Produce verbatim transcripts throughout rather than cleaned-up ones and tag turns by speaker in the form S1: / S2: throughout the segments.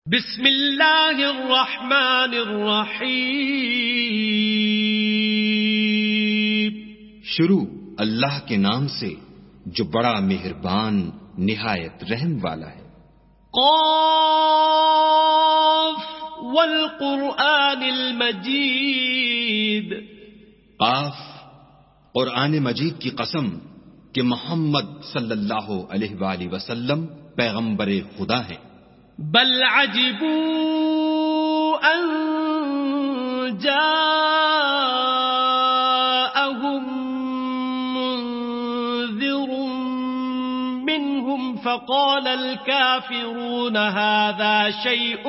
S1: بسم اللہ الرحمن الرحیم.
S2: شروع اللہ کے نام سے جو بڑا مہربان نہایت رحم والا ہے.
S1: قاف والقرآن المجید.
S2: قاف قرآن مجید کی قسم کہ محمد صلی اللہ علیہ وآلہ وسلم پیغمبر خدا ہیں.
S1: بل عجبوا ان جاءهم منذر منهم فقال الكافرون هذا شيء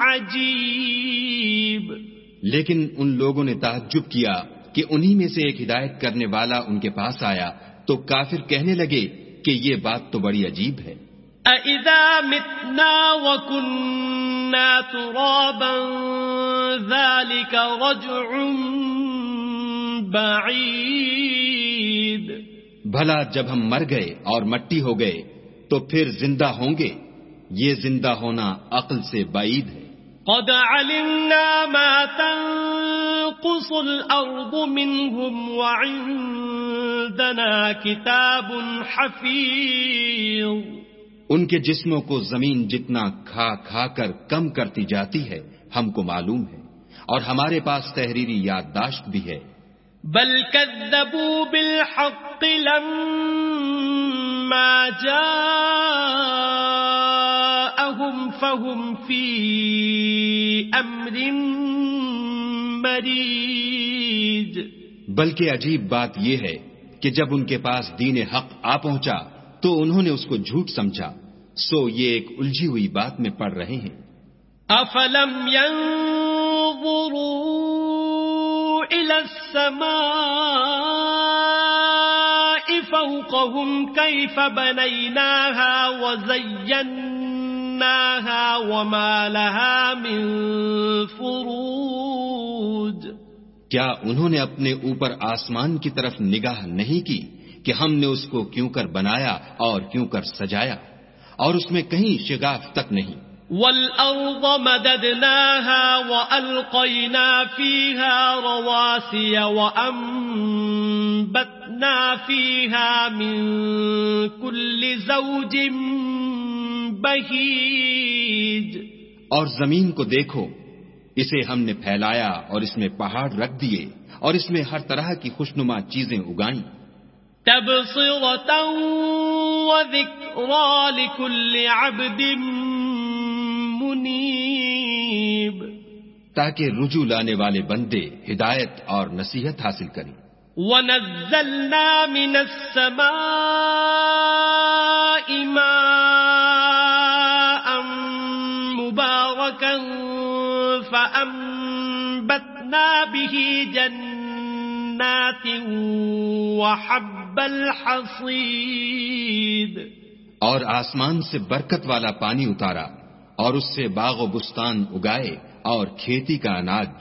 S1: عجيب.
S2: لیکن ان لوگوں نے تعجب کیا کہ انہی میں سے ایک ہدایت کرنے والا ان کے پاس آیا تو کافر کہنے لگے کہ یہ بات تو بڑی عجیب ہے.
S1: أَإِذَا مِتْنَا وَكُنَّا تُرَابًا ذَلِكَ رَجْعٌ بَعِيدٌ.
S2: بھلا جب ہم مر گئے اور مٹی ہو گئے تو پھر زندہ ہوں گے؟ یہ زندہ ہونا عقل سے بعید ہے.
S1: قَدْ عَلِمْنَا مَا تَنقُصُ الْأَرْضُ مِنْهُمْ وَعِندَنَا كِتَابٌ حَفِيظٌ.
S2: ان کے جسموں کو زمین جتنا کھا کھا کر کم کرتی جاتی ہے ہم کو معلوم ہے، اور ہمارے پاس تحریری یادداشت بھی ہے.
S1: بل كذبوا بالحق لما جاءهم فهم في امر مريج.
S2: بلکہ عجیب بات یہ ہے کہ جب ان کے پاس دین حق آ پہنچا تو انہوں نے اس کو جھوٹ سمجھا، سو یہ ایک الجھی ہوئی بات میں پڑ رہے ہیں.
S1: افلم ينظروا الى السماء فوقهم كيف بنيناها وزيناها وما لها من فروج.
S2: کیا انہوں نے اپنے اوپر آسمان کی طرف نگاہ نہیں کی کہ ہم نے اس کو کیوں کر بنایا اور کیوں کر سجایا، اور اس میں کہیں شگاف تک نہیں.
S1: وَالْأَرْضَ مَدَدْنَاهَا وَأَلْقَيْنَا فِيهَا رَوَاسِيَ وَأَنبَتْنَا فِيهَا مِن كُلِّ زَوْجٍ بَهِيجٍ.
S2: اور زمین کو دیکھو، اسے ہم نے پھیلایا اور اس میں پہاڑ رکھ دیے اور اس میں ہر طرح کی خوشنما چیزیں اگائیں.
S1: تبصرة وذكرى لكل عبد منيب.
S2: تاکہ رجوع لانے والے بندے ہدایت اور نصیحت حاصل کریں.
S1: ونزلنا من السماء ماء مباركا فأنبتنا به جنات وحب الحصید.
S2: اور آسمان سے برکت والا پانی اتارا اور اس سے باغ و بستان اگائے اور کھیتی کا اناج.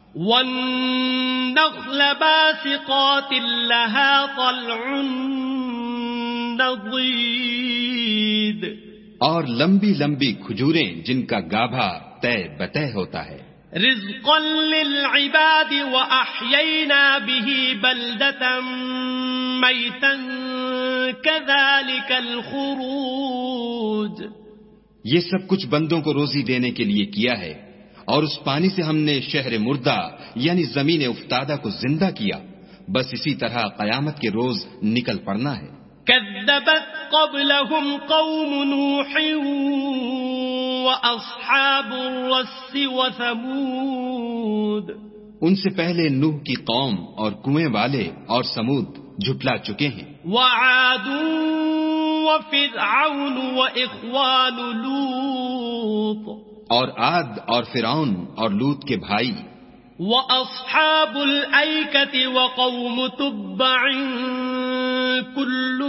S1: والنخل باسقات لها طلع نضید.
S2: اور لمبی لمبی کھجوریں جن کا گابھا طے بطے ہوتا ہے.
S1: رزقا للعباد وأحيينا به بلدة ميتا كذلك الخروج.
S2: یہ سب کچھ بندوں کو روزی دینے کے لیے کیا ہے، اور اس پانی سے ہم نے شہر مردہ یعنی زمین افتادہ کو زندہ کیا. بس اسی طرح قیامت کے روز نکل پڑنا ہے.
S1: كذبت قبلهم قوم نوح وأصحاب الرس وثمود.
S2: ان سے پہلے نوح کی قوم اور کنویں والے اور سمود جھٹلا چکے ہیں.
S1: وعاد وفرعون وإخوان لوط.
S2: اور عاد اور فرعون اور لوط کے بھائی.
S1: وأصحاب الأيكة وقوم تبع كل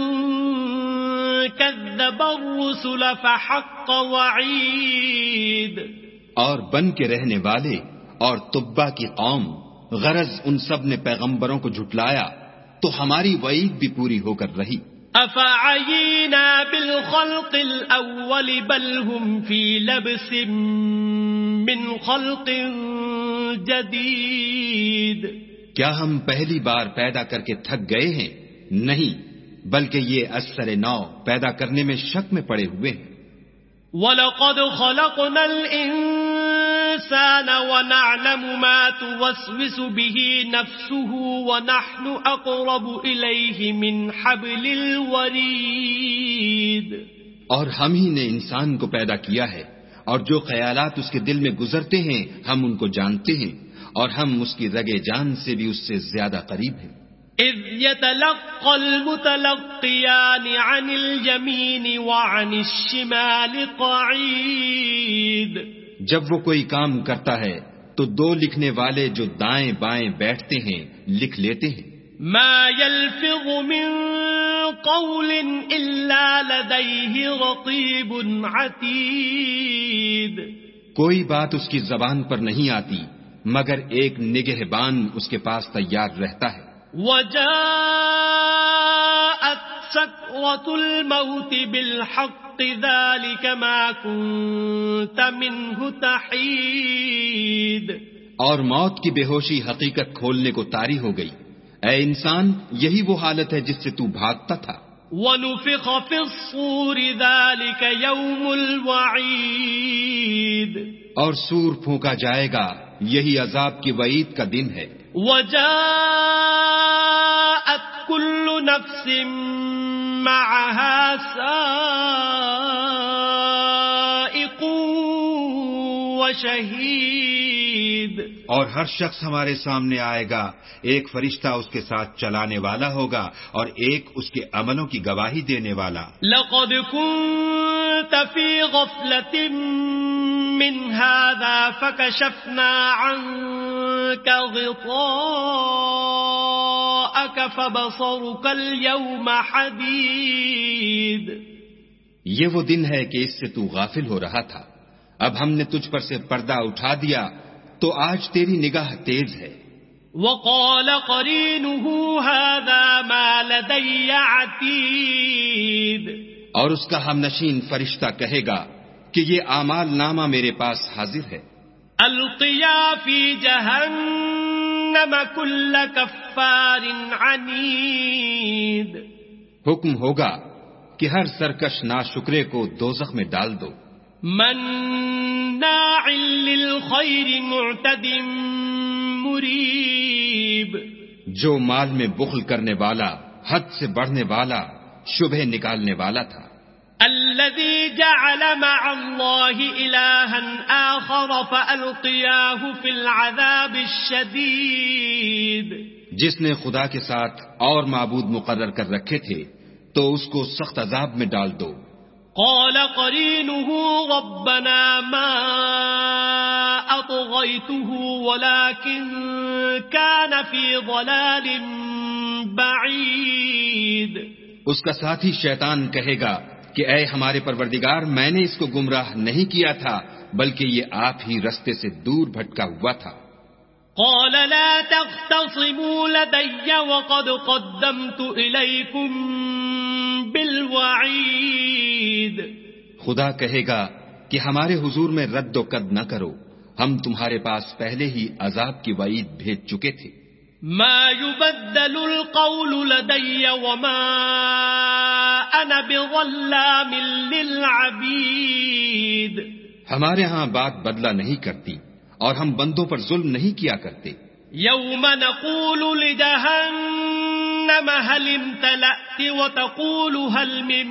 S1: كذب الرسل فحق وعید.
S2: اور بن کے رہنے والے اور تبا کی قوم، غرض ان سب نے پیغمبروں کو جھٹلایا تو ہماری وعید بھی پوری ہو کر رہی.
S1: افعینا بالخلق الاول بل هم فی لبس من خلق جدید.
S2: کیا ہم پہلی بار پیدا کر کے تھک گئے ہیں؟ نہیں، بلکہ یہ اثر نو پیدا کرنے میں شک میں پڑے ہوئے ہیں.
S1: وَلَقَدْ خَلَقْنَا الْإِنسَانَ وَنَعْلَمُ مَا تُوَسْوِسُ بِهِ نَفْسُهُ وَنَحْنُ أَقْرَبُ إِلَيْهِ مِنْ حَبْلِ الْوَرِيدِ.
S2: اور ہم ہی نے انسان کو پیدا کیا ہے، اور جو خیالات اس کے دل میں گزرتے ہیں ہم ان کو جانتے ہیں، اور ہم اس کی رگے جان سے بھی اس سے زیادہ قریب ہیں.
S1: اذ يتلقى المتلقيان عن اليمين وعن الشمال قعيد.
S2: جب وہ کوئی کام کرتا ہے تو دو لکھنے والے جو دائیں بائیں بیٹھتے ہیں لکھ لیتے ہیں.
S1: ما يلفظ من قول الا لديه رقيب عتيد.
S2: کوئی بات اس کی زبان پر نہیں آتی مگر ایک نگہبان اس کے پاس تیار رہتا ہے.
S1: وَجَاءَتْ سَكْرَةُ الْمَوْتِ بِالْحَقِّ ذَلِكَ مَا كُنْتَ مِنْهُ تَحِيدُ.
S2: اور موت کی بے ہوشی حقیقت کھولنے کو طاری ہو گئی. اے انسان، یہی وہ حالت ہے جس سے تو بھاگتا تھا.
S1: وَنُفِخَ فِي الصُّورِ ذَلِكَ يَوْمُ الْوَعِيدِ.
S2: اور سور پھونکا جائے گا، یہی عذاب کی وعید کا دن ہے.
S1: وَجَاءَتْ كُلُّ نَفْسٍ مَعَهَا سَائِقٌ وَشَهِيدٌ.
S3: اور ہر شخص ہمارے سامنے آئے گا، ایک فرشتہ اس کے ساتھ چلانے والا ہوگا اور ایک اس کے عملوں کی گواہی دینے والا.
S1: لَقَدْ كُنْتَ فِي غَفْلَةٍ من هذا فكشفنا عنك غطاءك فبصرك اليوم حديد.
S2: یہ وہ دن ہے کہ اس سے تو غافل ہو رہا تھا، اب ہم نے تجھ پر سے پردہ اٹھا دیا تو آج تیری نگاہ تیز ہے.
S1: وقال قرينه هذا ما لدي عتيد.
S2: اور اس کا ہم نشین فرشتہ کہے گا کہ یہ اعمال نامہ میرے پاس حاضر ہے.
S1: القیا فی جہنم کل کفار عنید.
S2: حکم ہوگا کہ ہر سرکش ناشکرے کو دوزخ میں ڈال دو.
S1: مناع للخیر معتد مریب.
S2: جو مال میں بخل کرنے والا، حد سے بڑھنے والا، شبہ نکالنے والا تھا.
S1: الذي جعل مع الله إلها آخر فألقياه في العذاب الشديد.
S2: جس نے خدا کے ساتھ اور معبود مقرر کر رکھے تھے تو اس کو سخت عذاب میں ڈال دو.
S1: قال قرينه ربنا ما أطغيته ولكن كان في ضلال بعيد.
S2: اس کا ساتھی شیطان کہے گا کہ اے ہمارے پروردگار، میں نے اس کو گمراہ نہیں کیا تھا بلکہ یہ آپ ہی رستے سے دور بھٹکا ہوا تھا.
S1: قال لا تختصموا لدي وقد قدمت إليكم بالوعید.
S2: خدا کہے گا کہ ہمارے حضور میں رد و قد نہ کرو، ہم تمہارے پاس پہلے ہی عذاب کی وعید بھیج چکے تھے.
S1: ما يبدل القول لدي وما أنا بظلام للعبيد.
S2: ہمارے ہاں بات بدلہ نہیں کرتی اور ہم بندوں پر ظلم نہیں کیا کرتے.
S1: يوم نقول لجهنم هل امتلأت وتقول هل من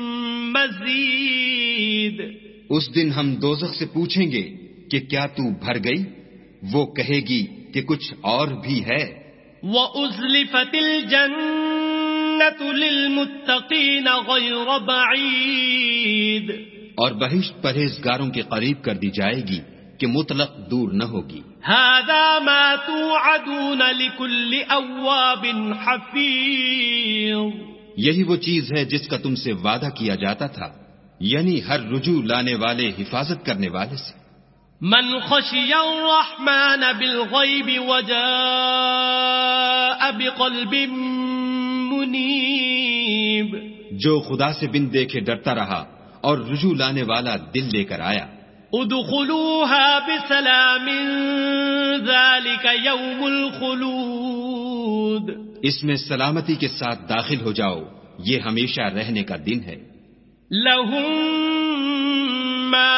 S1: مزيد.
S2: اس دن ہم دوزخ سے پوچھیں گے کہ کیا تو بھر گئی؟ وہ کہے گی کہ کچھ اور بھی ہے.
S1: وَأُزْلِفَتِ الْجَنَّةُ لِلْمُتَّقِينَ غَيْرَ بَعِيدٍ.
S2: اور بہشت پرہیزگاروں کے قریب کر دی جائے گی کہ مطلق دور نہ ہوگی.
S1: هَذَا مَا تُوعَدُونَ لِكُلِّ أَوَّابٍ حَفِيظٍ.
S2: یہی وہ چیز ہے جس کا تم سے وعدہ کیا جاتا تھا، یعنی ہر رجوع لانے والے، حفاظت کرنے والے سے.
S1: من خشی الرحمن بالغیب وجاء بقلب منیب.
S2: جو خدا سے بن دیکھے ڈرتا رہا اور رجوع لانے والا دل لے کر آیا.
S1: ادخلوها بسلام ذلك يوم الخلود.
S2: اس میں سلامتی کے ساتھ داخل ہو جاؤ، یہ ہمیشہ رہنے کا دن ہے.
S1: لهم ما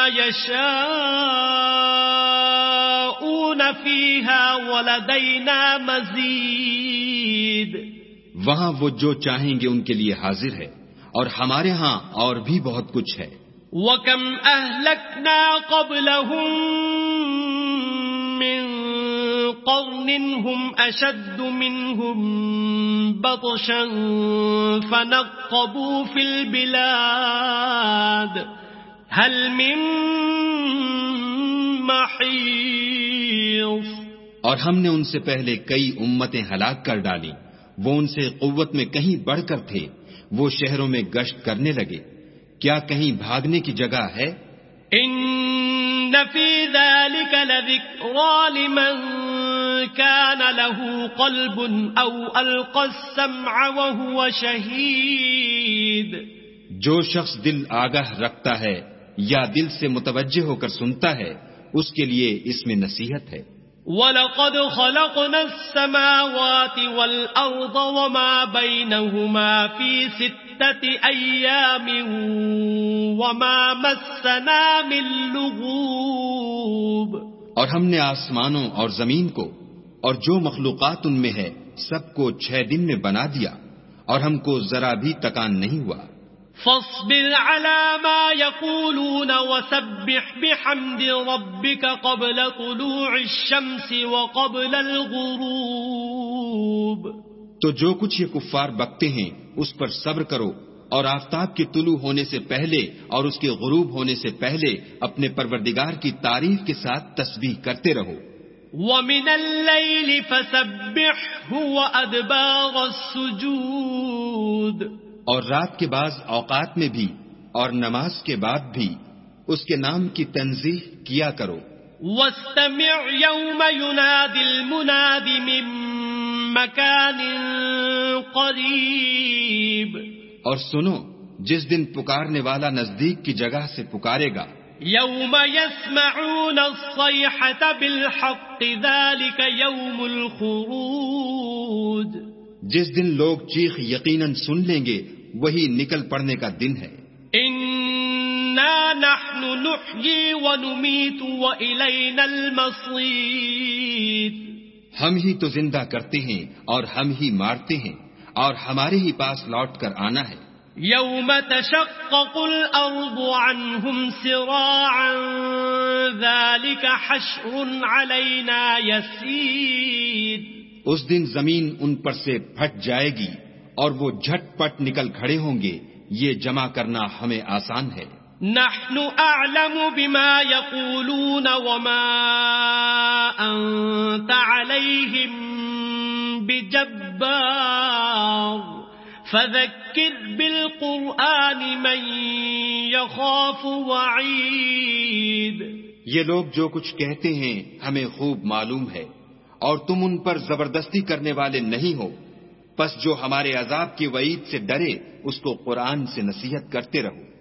S1: يشاءون فيها ولدينا مزید.
S2: وہاں وہ جو چاہیں گے ان کے لیے حاضر ہے، اور ہمارے ہاں اور بھی بہت کچھ ہے.
S1: وَكَمْ أَهْلَكْنَا قَبْلَهُمْ مِنْ قَرْنٍ هُمْ أَشَدُّ مِنْهُمْ بَطْشًا فَنَقَّبُوا فِي الْبِلَادِ هَلْ مِنْ مَحِيصٍ.
S2: اور ہم نے ان سے پہلے کئی امتیں ہلاک کر ڈالی، وہ ان سے قوت میں کہیں بڑھ کر تھے. وہ شہروں میں گشت کرنے لگے، کیا کہیں بھاگنے کی جگہ ہے؟
S1: ان فی ذلک لذکرى لمن کان له قلب او القى السمع وهو شہید.
S2: جو شخص دل آگاہ رکھتا ہے یا دل سے متوجہ ہو کر سنتا ہے، اس کے لیے اس میں نصیحت ہے.
S1: وَلَقَدْ خَلَقْنَا السَّمَاوَاتِ وَالْأَرْضَ وَمَا بَيْنَهُمَا فِي سِتَّةِ أَيَّامٍ وَمَا مَسَّنَا مِن لُغُوبٍ.
S2: اور ہم نے آسمانوں اور زمین کو اور جو مخلوقات ان میں ہے سب کو چھ دن میں بنا دیا، اور ہم کو ذرا بھی تکان نہیں ہوا.
S1: فاصبر على ما يقولون وسبح بحمد ربك قبل طلوع الشمس وقبل الغروب.
S2: تو جو کچھ یہ کفار بکتے ہیں اس پر صبر کرو، اور آفتاب کے طلوع ہونے سے پہلے اور اس کے غروب ہونے سے پہلے اپنے پروردگار کی تعریف کے ساتھ تسبیح کرتے رہو.
S1: وَمِنَ اللَّيْلِ فَسَبِّحْهُ وَأَدْبَارَ السُّجُودِ.
S2: اور رات کے بعض اوقات میں بھی اور نماز کے بعد بھی اس کے نام کی تنزیہ کیا کرو.
S1: وَاسْتَمِعْ يَوْمَ يُنَادِ الْمُنَادِ مِن مَّكَانٍ قَرِيبٍ.
S2: اور سنو جس دن پکارنے والا نزدیک کی جگہ سے پکارے گا.
S1: يَوْمَ يَسْمَعُونَ الصَّيْحَةَ بِالْحَقِّ ذَلِكَ يَوْمُ الْخُرُوجِ.
S2: جس دن لوگ چیخ یقیناً سن لیں گے وہی نکل پڑنے کا دن ہے.
S1: اِنَّا نَحْنُ نُحْيِي وَنُمِيتُ وَإِلَيْنَا الْمَصِيرُ.
S2: ہم ہی تو زندہ کرتے ہیں اور ہم ہی مارتے ہیں، اور ہمارے ہی پاس لوٹ کر آنا ہے.
S1: يَوْمَ تَشَقَّقُ الْأَرْضُ عَنْهُمْ سِرَاعًا ذَلِكَ حَشْرٌ عَلَيْنَا يَسِيرٌ.
S2: اس دن زمین ان پر سے پھٹ جائے گی اور وہ جھٹ پٹ نکل کھڑے ہوں گے، یہ جمع کرنا ہمیں آسان ہے.
S1: نحن اعلم بما يقولون وما انت عليهم بجبار فذكر بالقرآن من يخاف وعيد.
S2: یہ لوگ جو کچھ کہتے ہیں ہمیں خوب معلوم ہے، اور تم ان پر زبردستی کرنے والے نہیں ہو، پس جو ہمارے عذاب کی وعید سے ڈرے اس کو قرآن سے نصیحت کرتے رہو.